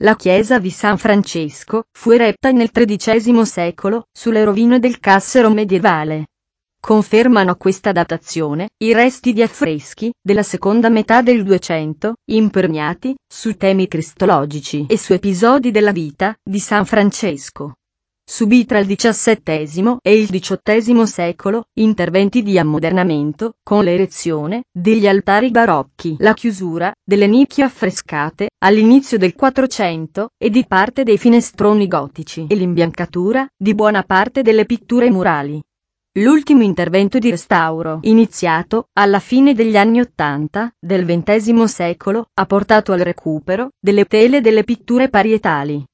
La chiesa di San Francesco fu eretta nel XIII secolo, sulle rovine del cassero medievale. Confermano questa datazione i resti di affreschi della seconda metà del 200, imperniati su temi cristologici e su episodi della vita di San Francesco. Subì tra il XVII e il XVIII secolo interventi di ammodernamento, con l'erezione degli altari barocchi, la chiusura delle nicchie affrescate all'inizio del 400 e di parte dei finestroni gotici e l'imbiancatura di buona parte delle pitture murali. L'ultimo intervento di restauro, iniziato alla fine degli anni '80 del XX secolo, ha portato al recupero delle tele delle pitture parietali.